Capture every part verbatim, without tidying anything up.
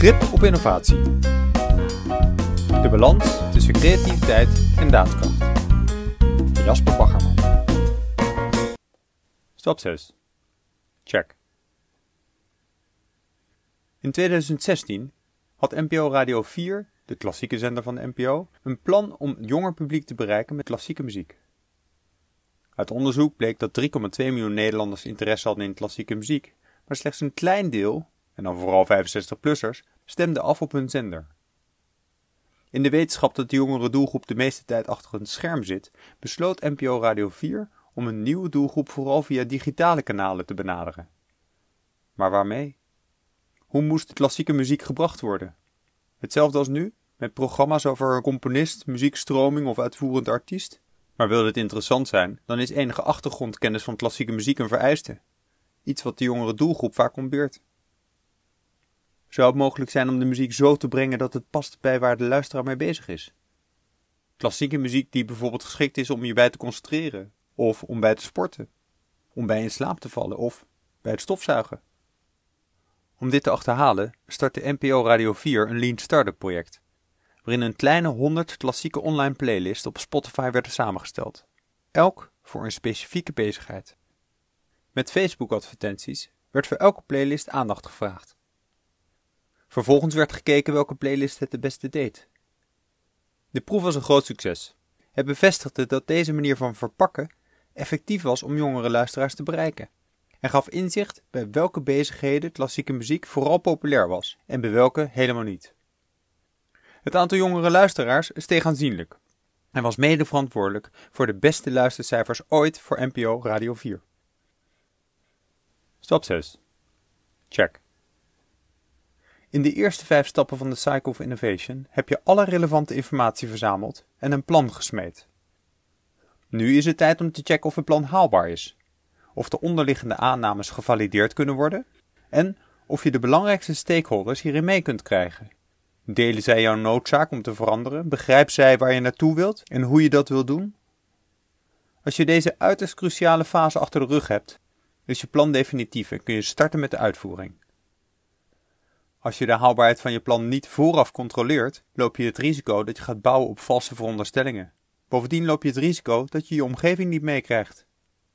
Grip op innovatie. De balans tussen creativiteit en daadkracht. Jasper Baggerman. Stap zes. Check. In tweeduizend zestien had N P O Radio vier, de klassieke zender van de N P O, een plan om het jonger publiek te bereiken met klassieke muziek. Uit onderzoek bleek dat drie komma twee miljoen Nederlanders interesse hadden in klassieke muziek, maar slechts een klein deel, en dan vooral vijfenzestig-plussers, stemde af op hun zender. In de wetenschap dat de jongere doelgroep de meeste tijd achter een scherm zit, besloot N P O Radio vier om een nieuwe doelgroep vooral via digitale kanalen te benaderen. Maar waarmee? Hoe moest klassieke muziek gebracht worden? Hetzelfde als nu, met programma's over een componist, muziekstroming of uitvoerend artiest? Maar wil dit interessant zijn, dan is enige achtergrondkennis van klassieke muziek een vereiste. Iets wat de jongere doelgroep vaak ontbeert. Zou het mogelijk zijn om de muziek zo te brengen dat het past bij waar de luisteraar mee bezig is? Klassieke muziek die bijvoorbeeld geschikt is om je bij te concentreren, of om bij te sporten, om bij in slaap te vallen of bij het stofzuigen. Om dit te achterhalen startte N P O Radio vier een Lean Startup project, waarin een kleine honderd klassieke online playlists op Spotify werden samengesteld, elk voor een specifieke bezigheid. Met Facebook-advertenties werd voor elke playlist aandacht gevraagd. Vervolgens werd gekeken welke playlist het de beste deed. De proef was een groot succes. Het bevestigde dat deze manier van verpakken effectief was om jongere luisteraars te bereiken, en gaf inzicht bij welke bezigheden klassieke muziek vooral populair was en bij welke helemaal niet. Het aantal jongere luisteraars steeg aanzienlijk en was mede verantwoordelijk voor de beste luistercijfers ooit voor N P O Radio vier. Stap zes. Check. In de eerste vijf stappen van de Cycle of Innovation heb je alle relevante informatie verzameld en een plan gesmeed. Nu is het tijd om te checken of het plan haalbaar is, of de onderliggende aannames gevalideerd kunnen worden en of je de belangrijkste stakeholders hierin mee kunt krijgen. Delen zij jouw noodzaak om te veranderen? Begrijpen zij waar je naartoe wilt en hoe je dat wilt doen? Als je deze uiterst cruciale fase achter de rug hebt, is je plan definitief en kun je starten met de uitvoering. Als je de haalbaarheid van je plan niet vooraf controleert, loop je het risico dat je gaat bouwen op valse veronderstellingen. Bovendien loop je het risico dat je je omgeving niet meekrijgt.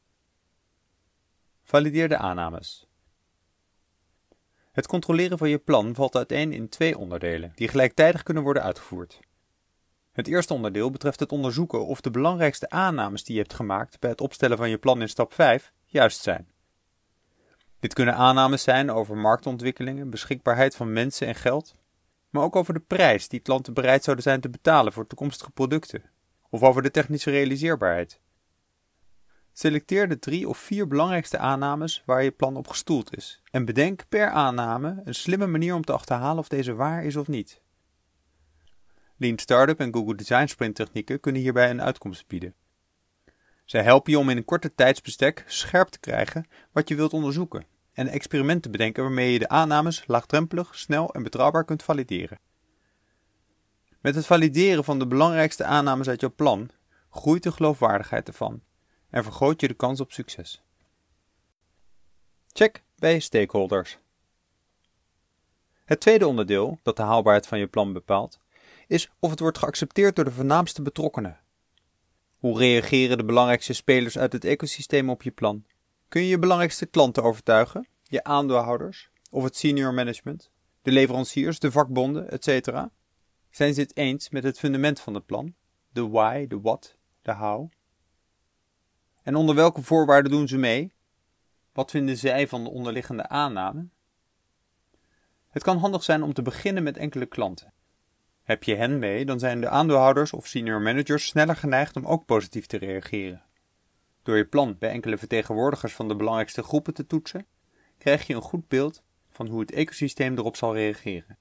Valideer de aannames. Het controleren van je plan valt uiteen in twee onderdelen, die gelijktijdig kunnen worden uitgevoerd. Het eerste onderdeel betreft het onderzoeken of de belangrijkste aannames die je hebt gemaakt bij het opstellen van je plan in stap vijf juist zijn. Dit kunnen aannames zijn over marktontwikkelingen, beschikbaarheid van mensen en geld, maar ook over de prijs die klanten bereid zouden zijn te betalen voor toekomstige producten, of over de technische realiseerbaarheid. Selecteer de drie of vier belangrijkste aannames waar je plan op gestoeld is en bedenk per aanname een slimme manier om te achterhalen of deze waar is of niet. Lean Startup en Google Design Sprint technieken kunnen hierbij een uitkomst bieden. Zij helpen je om in een korte tijdsbestek scherp te krijgen wat je wilt onderzoeken en een experiment te bedenken waarmee je de aannames laagdrempelig, snel en betrouwbaar kunt valideren. Met het valideren van de belangrijkste aannames uit jouw plan groeit de geloofwaardigheid ervan en vergroot je de kans op succes. Check bij je stakeholders. Het tweede onderdeel dat de haalbaarheid van je plan bepaalt, is of het wordt geaccepteerd door de voornaamste betrokkenen. Hoe reageren de belangrijkste spelers uit het ecosysteem op je plan? Kun je je belangrijkste klanten overtuigen, je aandeelhouders of het senior management, de leveranciers, de vakbonden, et cetera? Zijn ze het eens met het fundament van het plan, de why, de what, de how? En onder welke voorwaarden doen ze mee? Wat vinden zij van de onderliggende aanname? Het kan handig zijn om te beginnen met enkele klanten. Heb je hen mee, dan zijn de aandeelhouders of senior managers sneller geneigd om ook positief te reageren. Door je plan bij enkele vertegenwoordigers van de belangrijkste groepen te toetsen, krijg je een goed beeld van hoe het ecosysteem erop zal reageren.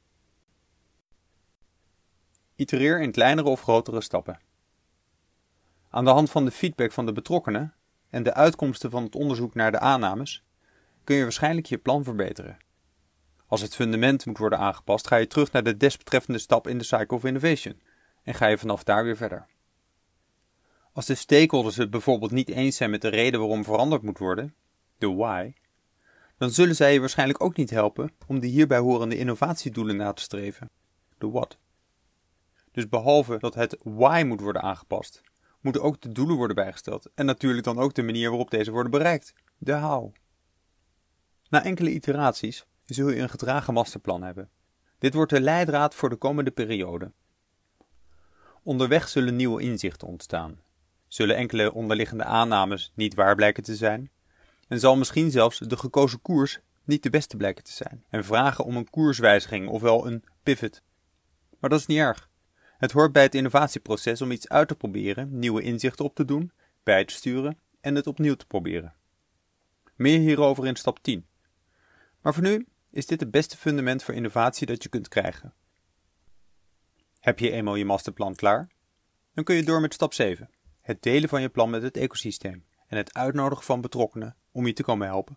Itereer in kleinere of grotere stappen. Aan de hand van de feedback van de betrokkenen en de uitkomsten van het onderzoek naar de aannames, kun je waarschijnlijk je plan verbeteren. Als het fundament moet worden aangepast, ga je terug naar de desbetreffende stap in de Cycle of Innovation en ga je vanaf daar weer verder. Als de stakeholders het bijvoorbeeld niet eens zijn met de reden waarom veranderd moet worden, de why, dan zullen zij je waarschijnlijk ook niet helpen om de hierbij horende innovatiedoelen na te streven, de what. Dus behalve dat het why moet worden aangepast, moeten ook de doelen worden bijgesteld en natuurlijk dan ook de manier waarop deze worden bereikt, de how. Na enkele iteraties zul je een gedragen masterplan hebben. Dit wordt de leidraad voor de komende periode. Onderweg zullen nieuwe inzichten ontstaan. Zullen enkele onderliggende aannames niet waar blijken te zijn en zal misschien zelfs de gekozen koers niet de beste blijken te zijn en vragen om een koerswijziging ofwel een pivot. Maar dat is niet erg. Het hoort bij het innovatieproces om iets uit te proberen, nieuwe inzichten op te doen, bij te sturen en het opnieuw te proberen. Meer hierover in stap tien. Maar voor nu is dit het beste fundament voor innovatie dat je kunt krijgen. Heb je eenmaal je masterplan klaar? Dan kun je door met stap zeven. Het delen van je plan met het ecosysteem en het uitnodigen van betrokkenen om je te komen helpen.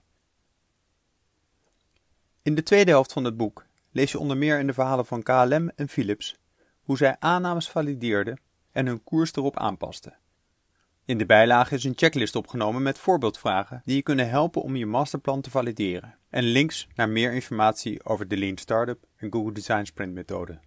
In de tweede helft van het boek lees je onder meer in de verhalen van K L M en Philips hoe zij aannames valideerden en hun koers erop aanpasten. In de bijlage is een checklist opgenomen met voorbeeldvragen die je kunnen helpen om je masterplan te valideren en links naar meer informatie over de Lean Startup en Google Design Sprint methode.